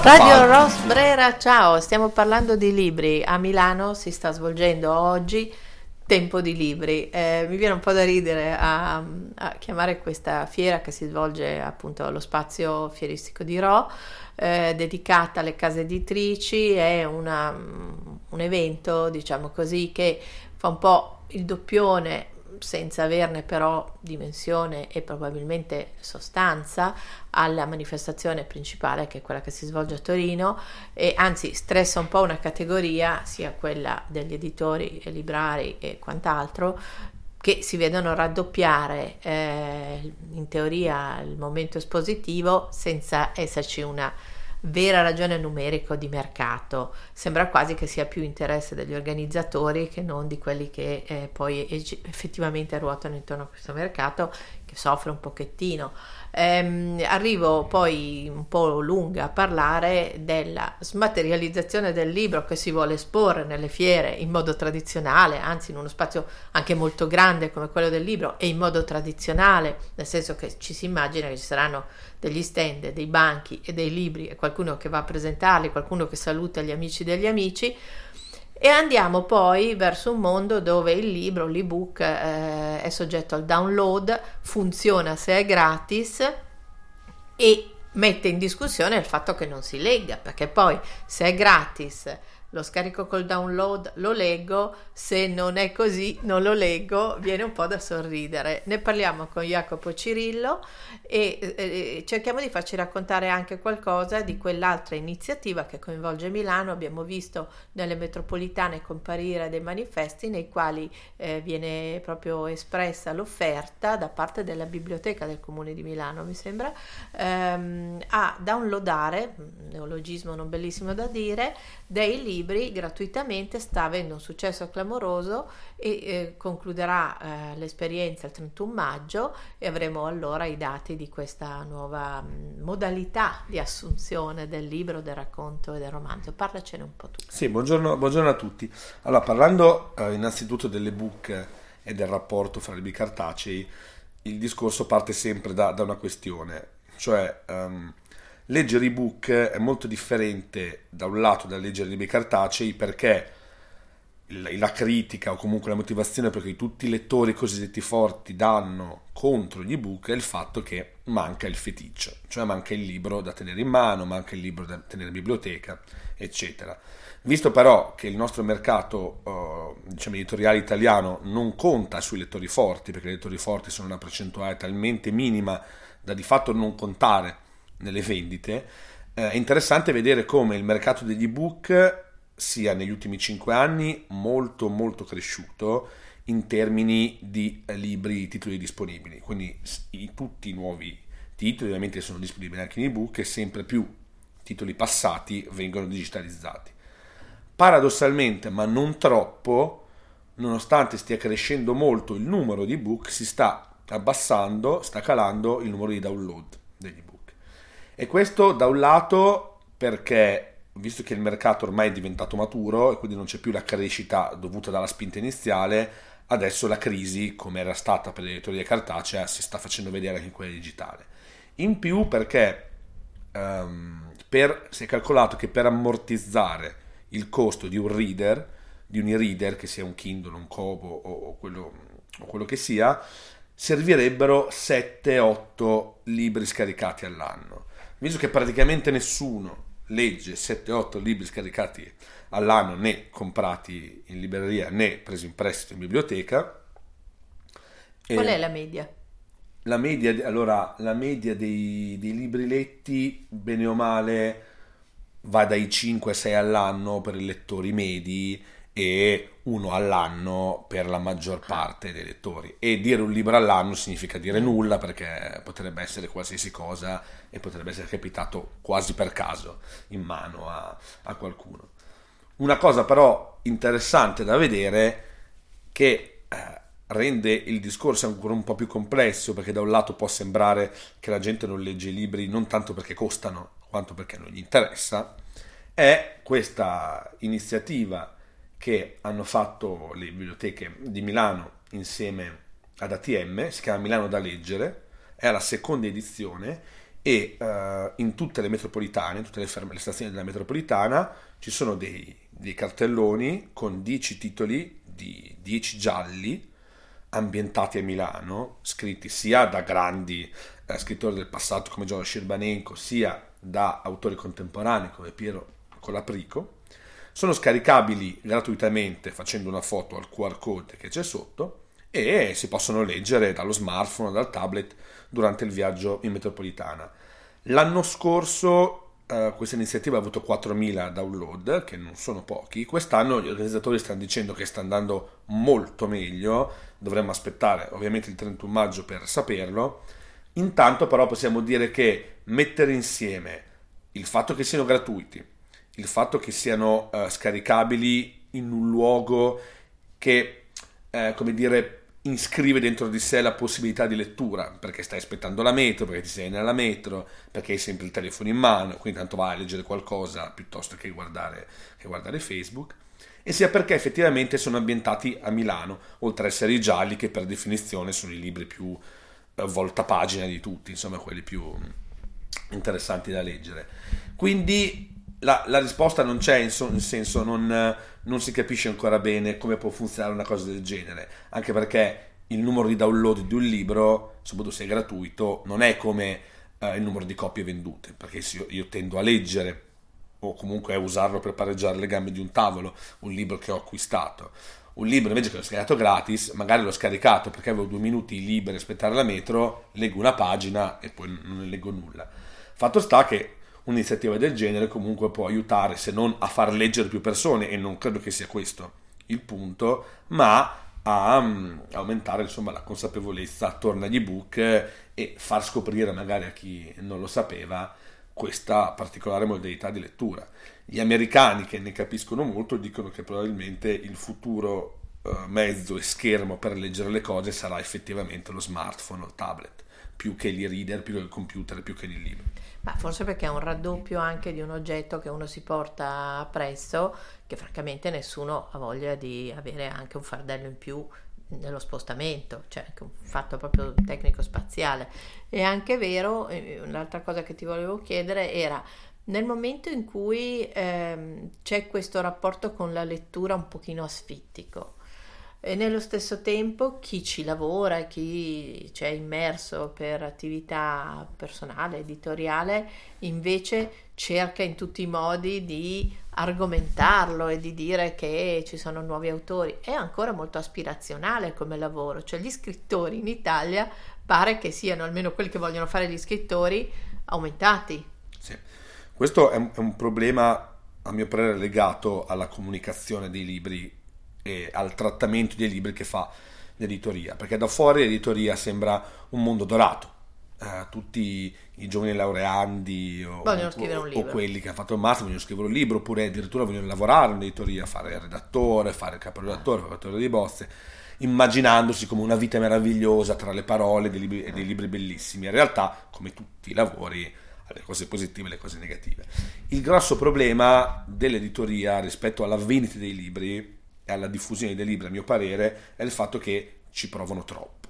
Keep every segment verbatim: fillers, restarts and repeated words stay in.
Radio Ros Brera, ciao, stiamo parlando di libri. A Milano si sta svolgendo oggi Tempo di Libri. Eh, mi viene un po' da ridere a, a chiamare questa fiera che si svolge appunto allo spazio fieristico di Rho, eh, dedicata alle case editrici. È una, un evento, diciamo così, che fa un po' il doppione, senza averne però dimensione e probabilmente sostanza, alla manifestazione principale, che è quella che si svolge a Torino, e anzi stressa un po' una categoria, sia quella degli editori e librari e quant'altro, che si vedono raddoppiare eh, in teoria il momento espositivo senza esserci una vera ragione numerico di mercato. Sembra quasi che sia più interesse degli organizzatori che non di quelli che eh, poi effettivamente ruotano intorno a questo mercato, che soffre un pochettino. Ehm, arrivo poi un po' lunga a parlare della smaterializzazione del libro che si vuole esporre nelle fiere in modo tradizionale, anzi in uno spazio anche molto grande come quello del libro, e in modo tradizionale, nel senso che ci si immagina che ci saranno degli stand, dei banchi e dei libri e qualcuno che va a presentarli, qualcuno che saluta gli amici degli amici, e andiamo poi verso un mondo dove il libro, l'ebook eh, è soggetto al download, funziona se è gratis e mette in discussione il fatto che non si legga, perché poi se è gratis lo scarico col download, lo leggo, se non è così non lo leggo, viene un po' da sorridere. Ne parliamo con Jacopo Cirillo e eh, cerchiamo di farci raccontare anche qualcosa di quell'altra iniziativa che coinvolge Milano. Abbiamo visto nelle metropolitane comparire dei manifesti nei quali eh, viene proprio espressa l'offerta da parte della biblioteca del Comune di Milano, mi sembra, ehm, a downloadare, un neologismo non bellissimo da dire, dei libri gratuitamente. Sta avendo un successo clamoroso e eh, concluderà eh, l'esperienza il trentuno maggio, e avremo allora i dati di questa nuova mh, modalità di assunzione del libro, del racconto e del romanzo. Parlacene un po' tu. Sì, buongiorno, buongiorno a tutti. Allora, parlando eh, innanzitutto dell'ebook e del rapporto fra libri cartacei, il discorso parte sempre da, da una questione, cioè um, leggere ebook è molto differente da un lato da leggere libri cartacei, perché la critica o comunque la motivazione per cui tutti i lettori cosiddetti forti danno contro gli ebook è il fatto che manca il feticcio, cioè manca il libro da tenere in mano, manca il libro da tenere in biblioteca, eccetera. Visto però che il nostro mercato eh, diciamo editoriale italiano non conta sui lettori forti, perché i lettori forti sono una percentuale talmente minima da di fatto non contare nelle vendite, eh, è interessante vedere come il mercato degli ebook sia negli ultimi cinque anni molto molto cresciuto in termini di eh, libri, titoli disponibili, quindi i, tutti i nuovi titoli ovviamente sono disponibili anche in ebook, e sempre più titoli passati vengono digitalizzati. Paradossalmente, ma non troppo, nonostante stia crescendo molto il numero di ebook, si sta abbassando, sta calando il numero di download degli ebook. E questo da un lato perché, visto che il mercato ormai è diventato maturo e quindi non c'è più la crescita dovuta dalla spinta iniziale, adesso la crisi, come era stata per l'editoria cartacea, si sta facendo vedere anche in quella digitale. In più perché um, per, si è calcolato che per ammortizzare il costo di un reader, di un e-reader, che sia un Kindle, un Kobo o, o, quello, o quello che sia, servirebbero sette otto libri scaricati all'anno. Visto che praticamente nessuno legge sette otto libri scaricati all'anno, né comprati in libreria né presi in prestito in biblioteca. Qual è la media? La media, allora, la media dei, dei libri letti, bene o male, va dai cinque sei all'anno per i lettori medi e uno all'anno per la maggior parte dei lettori. E dire un libro all'anno significa dire nulla, perché potrebbe essere qualsiasi cosa e potrebbe essere capitato quasi per caso in mano a, a qualcuno. Una cosa però interessante da vedere, che eh, rende il discorso ancora un po' più complesso, perché da un lato può sembrare che la gente non legge i libri non tanto perché costano quanto perché non gli interessa, è questa iniziativa che hanno fatto le biblioteche di Milano insieme ad A T M, si chiama Milano da leggere, è alla seconda edizione, e uh, in tutte le metropolitane, in tutte le, ferme, le stazioni della metropolitana ci sono dei, dei cartelloni con dieci titoli di dieci gialli ambientati a Milano, scritti sia da grandi eh, scrittori del passato come Giorgio Scerbanenko, sia da autori contemporanei come Piero Colaprico. Sono scaricabili gratuitamente facendo una foto al Q R code che c'è sotto e si possono leggere dallo smartphone o dal tablet durante il viaggio in metropolitana. L'anno scorso uh, questa iniziativa ha avuto quattromila download, che non sono pochi. Quest'anno gli organizzatori stanno dicendo che sta andando molto meglio, dovremmo aspettare ovviamente il trentuno maggio per saperlo. Intanto però possiamo dire che mettere insieme il fatto che siano gratuiti, il fatto che siano uh, scaricabili in un luogo che, uh, come dire, iscrive dentro di sé la possibilità di lettura, perché stai aspettando la metro, perché ti sei nella metro, perché hai sempre il telefono in mano, quindi tanto vai a leggere qualcosa piuttosto che guardare, che guardare Facebook, e sia perché effettivamente sono ambientati a Milano, oltre a essere i gialli, che per definizione sono i libri più eh, voltapagina di tutti, insomma quelli più interessanti da leggere. Quindi la, la risposta non c'è, in, so, in senso non, non si capisce ancora bene come può funzionare una cosa del genere, anche perché il numero di download di un libro, soprattutto se è gratuito, non è come eh, il numero di copie vendute, perché io, io tendo a leggere o comunque a usarlo per pareggiare le gambe di un tavolo, un libro che ho acquistato. Un libro invece che l'ho scaricato gratis, magari l'ho scaricato perché avevo due minuti liberi a aspettare la metro, leggo una pagina e poi non ne leggo nulla. Fatto sta che un'iniziativa del genere comunque può aiutare, se non a far leggere più persone, e non credo che sia questo il punto, ma a um, aumentare insomma la consapevolezza attorno agli ebook e far scoprire magari a chi non lo sapeva questa particolare modalità di lettura. Gli americani, che ne capiscono molto, dicono che probabilmente il futuro uh, mezzo e schermo per leggere le cose sarà effettivamente lo smartphone o il tablet, più che il reader, più che il computer, più che il libro. Ma forse perché è un raddoppio anche di un oggetto che uno si porta appresso, che francamente nessuno ha voglia di avere anche un fardello in più nello spostamento, cioè anche un fatto proprio tecnico-spaziale. È anche vero, un'altra cosa che ti volevo chiedere era, nel momento in cui ehm, c'è questo rapporto con la lettura un pochino asfittico, e nello stesso tempo chi ci lavora, chi c'è immerso per attività personale, editoriale, invece cerca in tutti i modi di argomentarlo e di dire che ci sono nuovi autori. È ancora molto aspirazionale come lavoro, cioè gli scrittori in Italia pare che siano, almeno quelli che vogliono fare gli scrittori, aumentati. Sì. Questo è un, è un problema, a mio parere, legato alla comunicazione dei libri e al trattamento dei libri che fa l'editoria, perché da fuori l'editoria sembra un mondo dorato, eh, tutti i giovani laureandi o, vogliono scrivere un o, libro, o quelli che hanno fatto il master vogliono scrivere un libro, oppure addirittura vogliono lavorare in editoria, fare il redattore, fare il caporedattore, fare il fattore di bozze, immaginandosi come una vita meravigliosa tra le parole dei libri, e dei libri bellissimi. In realtà, come tutti i lavori, ha le cose positive e le cose negative. Il grosso problema dell'editoria rispetto alla vendita dei libri e alla diffusione dei libri, a mio parere, è il fatto che ci provano troppo.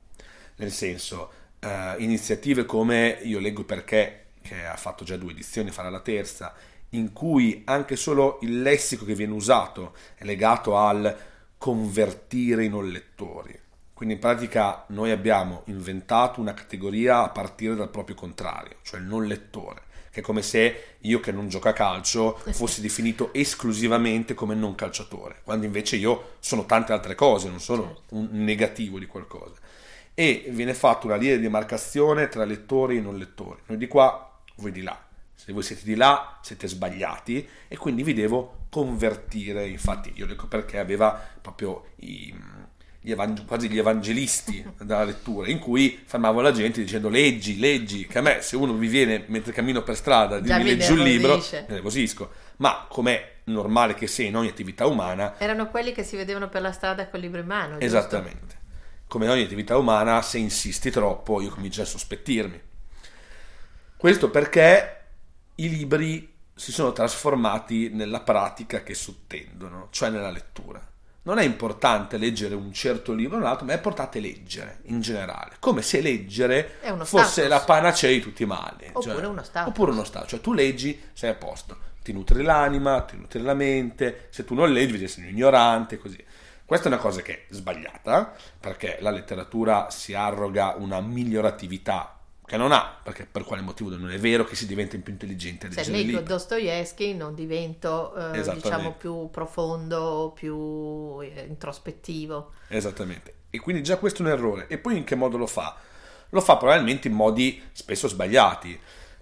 Nel senso, eh, iniziative come Io leggo perché, che ha fatto già due edizioni, farà la terza, in cui anche solo il lessico che viene usato è legato al convertire i non lettori. Quindi in pratica noi abbiamo inventato una categoria a partire dal proprio contrario, cioè il non lettore, che è come se io che non gioco a calcio fossi definito esclusivamente come non calciatore, quando invece io sono tante altre cose, non sono certo. un negativo di qualcosa. E viene fatta una linea di demarcazione tra lettori e non lettori, noi di qua, voi di là. Se voi siete di là siete sbagliati e quindi vi devo convertire. Infatti io dico perché aveva proprio i... Gli evang- quasi gli evangelisti dalla lettura, in cui fermavo la gente dicendo leggi, leggi, che a me se uno mi viene mentre cammino per strada di leggi un libro, mi nervosisco, ma com'è normale che sia in ogni attività umana. Erano quelli che si vedevano per la strada col libro in mano, giusto? Esattamente, come in ogni attività umana, se insisti troppo io comincio a sospettirmi. Questo perché i libri si sono trasformati nella pratica che sottendono, cioè nella lettura. non è importante leggere un certo libro o un altro, ma è importante leggere in generale, come se leggere È uno fosse status. la panacea di tutti i mali. Oppure cioè, uno status. Oppure uno status, cioè tu leggi, sei a posto, ti nutri l'anima, ti nutri la mente, se tu non leggi vedi che sei un ignorante, così. Questa è una cosa che è sbagliata, perché la letteratura si arroga una miglioratività che non ha, perché per quale motivo non è vero che si diventa più intelligente a Se leggere leggo libri. Dostoevsky non divento eh, Esattamente. diciamo più profondo, più eh, introspettivo. Esattamente. E quindi già questo è un errore. E poi in che modo lo fa? Lo fa probabilmente in modi spesso sbagliati,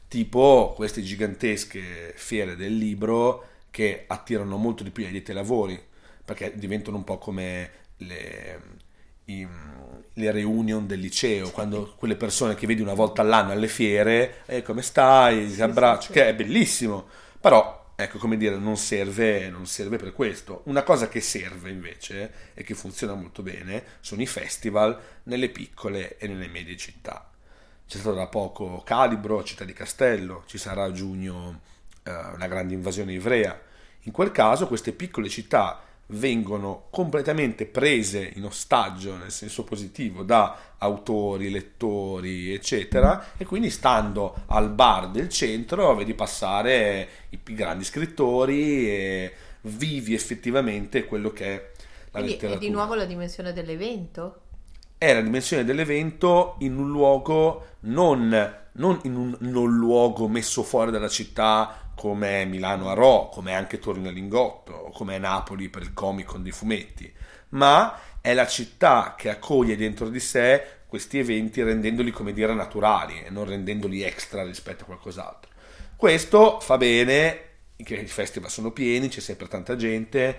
tipo queste gigantesche fiere del libro che attirano molto di più gli addetti ai lavori, perché diventano un po' come le, i, le reunion del liceo, quando quelle persone che vedi una volta all'anno alle fiere, e eh, come stai, ti abbraccio, sì, sì, che è bellissimo, però ecco, come dire, non serve, non serve per questo. Una cosa che serve invece e che funziona molto bene sono i festival nelle piccole e nelle medie città. C'è stato da poco Calibro, Città di Castello, ci sarà a giugno eh, una grande invasione ivrea. In quel caso queste piccole città vengono completamente prese in ostaggio, nel senso positivo, da autori, lettori, eccetera, e quindi stando al bar del centro vedi passare i più grandi scrittori e vivi effettivamente quello che è la Quindi letteratura. è di nuovo la dimensione dell'evento? È la dimensione dell'evento in un luogo non, non in un non luogo messo fuori dalla città come è Milano a Rho, come è anche Torino a Lingotto, o come è Napoli per il Comic Con dei fumetti, ma è la città che accoglie dentro di sé questi eventi rendendoli, come dire, naturali e non rendendoli extra rispetto a qualcos'altro. Questo fa bene, che i festival sono pieni, c'è sempre tanta gente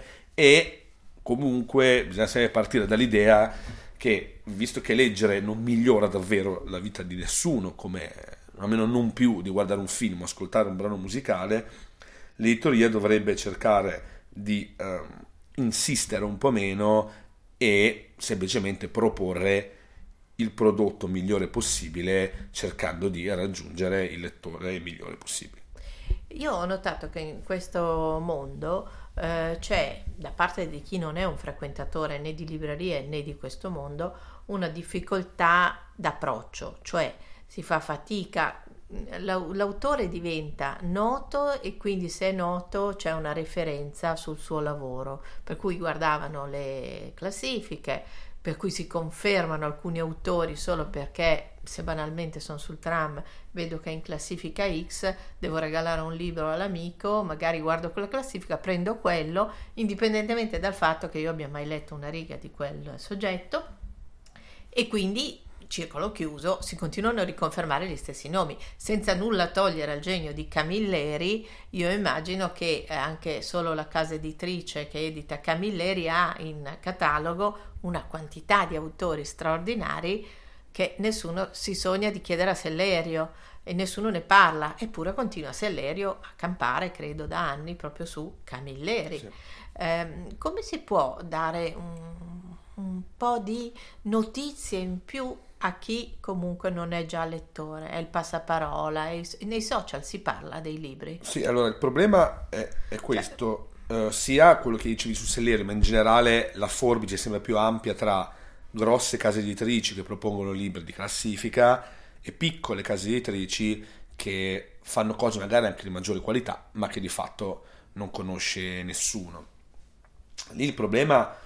e comunque bisogna sempre partire dall'idea che, visto che leggere non migliora davvero la vita di nessuno, come almeno non più di guardare un film o ascoltare un brano musicale, l'editoria dovrebbe cercare di ehm, insistere un po' meno e semplicemente proporre il prodotto migliore possibile, cercando di raggiungere il lettore migliore possibile. Io ho notato che in questo mondo eh, c'è, da parte di chi non è un frequentatore né di librerie né di questo mondo, una difficoltà d'approccio, cioè si fa fatica, l'autore diventa noto e quindi se è noto c'è una referenza sul suo lavoro, per cui guardavano le classifiche, per cui si confermano alcuni autori solo perché, se banalmente sono sul tram, vedo che è in classifica X, devo regalare un libro all'amico, magari guardo quella classifica, prendo quello, indipendentemente dal fatto che io abbia mai letto una riga di quel soggetto, e quindi circolo chiuso, si continuano a riconfermare gli stessi nomi, senza nulla togliere al genio di Camilleri. Io immagino che anche solo la casa editrice che edita Camilleri ha in catalogo una quantità di autori straordinari che nessuno si sogna di chiedere a Sellerio e nessuno ne parla, eppure continua Sellerio a campare, credo da anni, proprio su Camilleri. Sì. Eh, come si può dare un, un po' di notizie in più a chi comunque non è già lettore? È il passaparola, è il, nei social si parla dei libri. Sì, allora il problema è, è questo, cioè, uh, sia quello che dicevi su Sellerio, ma in generale la forbice sembra più ampia tra grosse case editrici che propongono libri di classifica e piccole case editrici che fanno cose magari anche di maggiore qualità, ma che di fatto non conosce nessuno. Lì il problema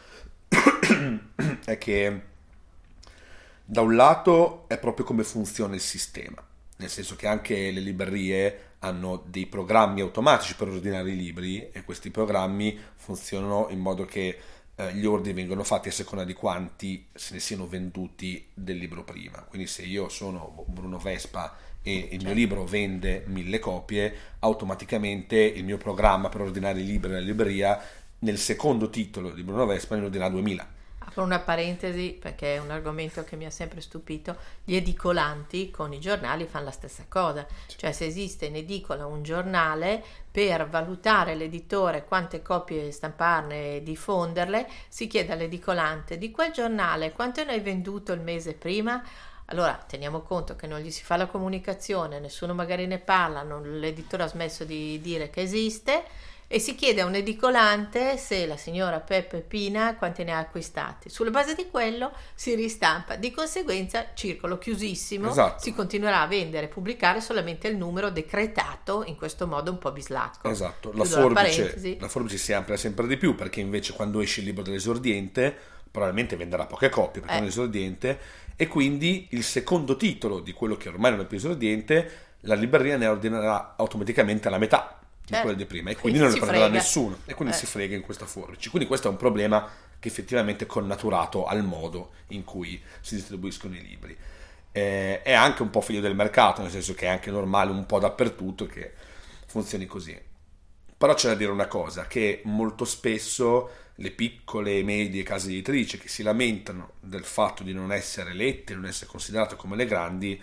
è che da un lato è proprio come funziona il sistema, nel senso che anche le librerie hanno dei programmi automatici per ordinare i libri e questi programmi funzionano in modo che eh, gli ordini vengono fatti a seconda di quanti se ne siano venduti del libro prima. Quindi se io sono Bruno Vespa e il certo. mio libro vende mille copie, automaticamente il mio programma per ordinare i libri nella libreria nel secondo titolo di Bruno Vespa ne ordina duemila. Apro una parentesi perché è un argomento che mi ha sempre stupito. Gli edicolanti con i giornali fanno la stessa cosa, cioè se esiste in edicola un giornale, per valutare l'editore quante copie stamparne e diffonderle si chiede all'edicolante di quel giornale quanto ne hai venduto il mese prima. Allora teniamo conto che non gli si fa la comunicazione, nessuno magari ne parla, non, l'editore ha smesso di dire che esiste e si chiede a un edicolante se la signora Peppe Pina quanti ne ha acquistati. Sulla base di quello si ristampa, di conseguenza circolo chiusissimo, esatto. Si continuerà a vendere e pubblicare solamente il numero decretato, in questo modo un po' bislacco. Esatto, la forbice, la forbice si amplia sempre di più, perché invece quando esce il libro dell'esordiente probabilmente venderà poche copie perché eh. è un esordiente, e quindi il secondo titolo di quello che ormai non è più esordiente la libreria ne ordinerà automaticamente la metà di certo. quelle di prima, e quindi non ne prenderà frega. nessuno, e quindi eh. si frega in questa forbice. Quindi questo è un problema che effettivamente è connaturato al modo in cui si distribuiscono i libri. Eh, è anche un po' figlio del mercato, nel senso che è anche normale un po' dappertutto che funzioni così. Però c'è da dire una cosa, che molto spesso le piccole e medie case editrici che si lamentano del fatto di non essere lette, non essere considerate come le grandi,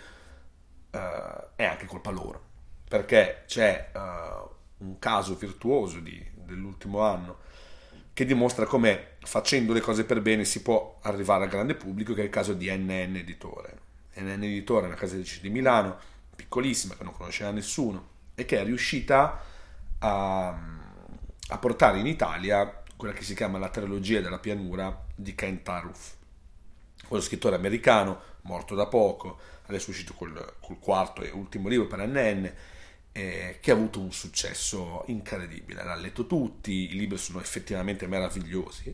eh, è anche colpa loro, perché c'è eh, un caso virtuoso di, dell'ultimo anno che dimostra come facendo le cose per bene si può arrivare al grande pubblico, che è il caso di N N Editore. N N Editore è una casa editrice di Milano, piccolissima, che non conosceva nessuno, e che è riuscita a, a portare in Italia quella che si chiama la trilogia della pianura di Kent Aruf, quello scrittore americano, morto da poco, adesso è uscito col, col quarto e ultimo libro per N N, eh, che ha avuto un successo incredibile. L'hanno letto tutti, i libri sono effettivamente meravigliosi,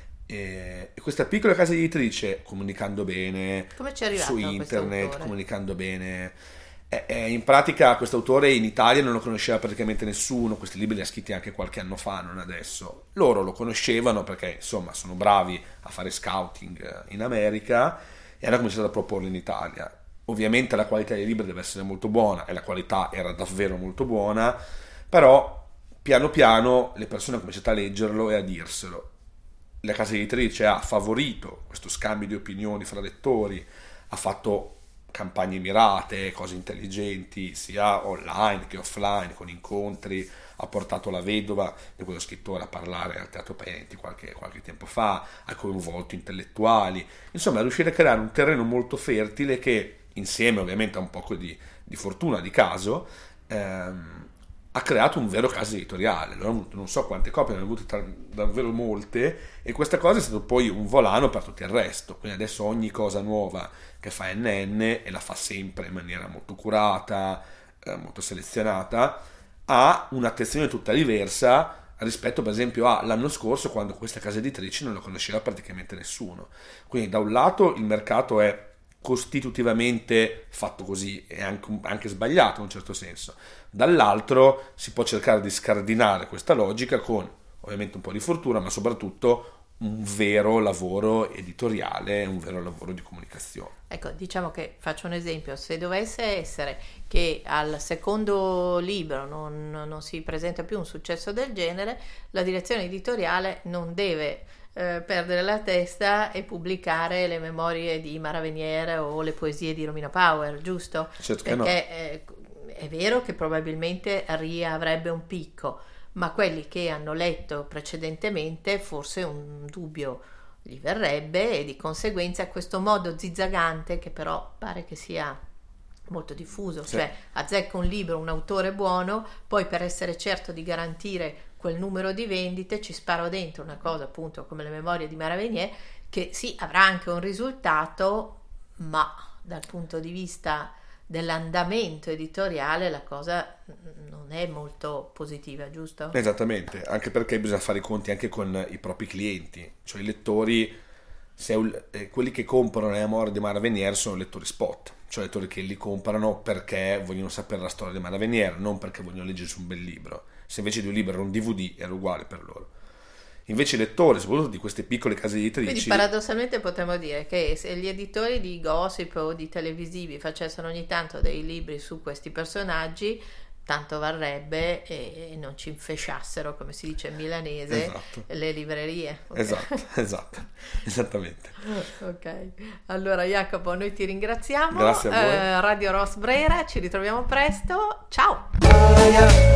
e, e questa piccola casa editrice, comunicando bene su internet, comunicando bene, eh, eh, in pratica questo autore in Italia non lo conosceva praticamente nessuno, questi libri li ha scritti anche qualche anno fa, non adesso. Loro lo conoscevano perché insomma sono bravi a fare scouting in America e hanno cominciato a proporlo in Italia. Ovviamente la qualità dei libri deve essere molto buona, e la qualità era davvero molto buona, però piano piano le persone hanno cominciato a leggerlo e a dirselo. La casa editrice ha favorito questo scambio di opinioni fra lettori, ha fatto campagne mirate, cose intelligenti, sia online che offline, con incontri, ha portato la vedova di quello scrittore a parlare al Teatro Penti qualche, qualche tempo fa, ha coinvolto intellettuali, insomma è riuscito a creare un terreno molto fertile che, insieme ovviamente a un po' di, di fortuna, di caso, ehm, ha creato un vero caso editoriale. Non so quante copie, ne hanno avute tra, davvero molte, e questa cosa è stato poi un volano per tutto il resto. Quindi adesso ogni cosa nuova che fa N N, e la fa sempre in maniera molto curata, eh, molto selezionata, ha un'attenzione tutta diversa rispetto per esempio all'anno scorso, quando questa casa editrice non lo conosceva praticamente nessuno. Quindi da un lato il mercato è costitutivamente fatto così, è anche, anche sbagliato in un certo senso, dall'altro si può cercare di scardinare questa logica con ovviamente un po' di fortuna, ma soprattutto un vero lavoro editoriale, un vero lavoro di comunicazione. Ecco, diciamo che, faccio un esempio, se dovesse essere che al secondo libro non, non si presenta più un successo del genere, la direzione editoriale non deve eh, perdere la testa e pubblicare le memorie di Mara Venier o le poesie di Romina Power, giusto? Certo che Perché no. eh, è vero che probabilmente Ria avrebbe un picco, ma quelli che hanno letto precedentemente forse un dubbio gli verrebbe, e di conseguenza questo modo zizzagante, che però pare che sia molto diffuso, sì. Cioè azzecca un libro, un autore buono, poi per essere certo di garantire quel numero di vendite ci sparo dentro una cosa appunto come le memorie di Mara Venier, che sì, avrà anche un risultato, ma dal punto di vista dell'andamento editoriale la cosa non è molto positiva, giusto? Esattamente, anche perché bisogna fare i conti anche con i propri clienti, cioè i lettori, se un, eh, quelli che comprano le memorie di Mara Venier sono lettori spot, cioè lettori che li comprano perché vogliono sapere la storia di Mara Venier, non perché vogliono leggersi un bel libro. Se invece di un libro era un D V D era uguale per loro. Invece i lettori, soprattutto di queste piccole case editrici... Quindi paradossalmente potremmo dire che se gli editori di gossip o di televisivi facessero ogni tanto dei libri su questi personaggi, tanto varrebbe, e non ci infesciassero, come si dice in milanese, esatto. Le librerie. Okay. Esatto, esatto, esattamente. Ok, allora Jacopo, noi ti ringraziamo. Grazie a voi. Eh, Radio Ros Brera, ci ritroviamo presto. Ciao!